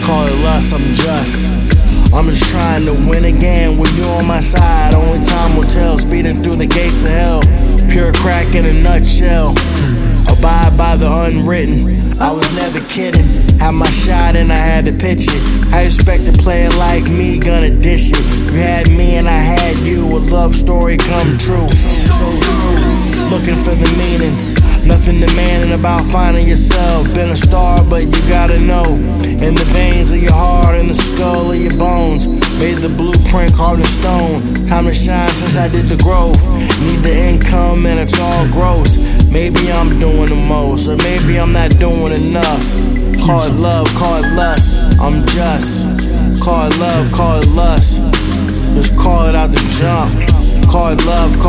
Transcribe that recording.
Call it lust, I'm just trying to win again with you on my side. Only time will tell, speeding through the gates of hell. Pure crack in a nutshell. Abide by the unwritten. I was never kidding. Had my shot and I had to pitch it. I expect a player like me gonna dish it. You had me and I had you. A love story come true. So true. Looking for the meaning. Nothing demanding about finding yourself. Been a star, but you gotta know. In the veins of your heart, in the skull of your bones. Made the blueprint carved in stone. Time to shine since I did the growth. Need the income and it's all gross. Maybe I'm doing the most, or maybe I'm not doing enough. Call it love, call it lust, I'm just. Call it love, call it lust. Just call it out the jump. Call it love,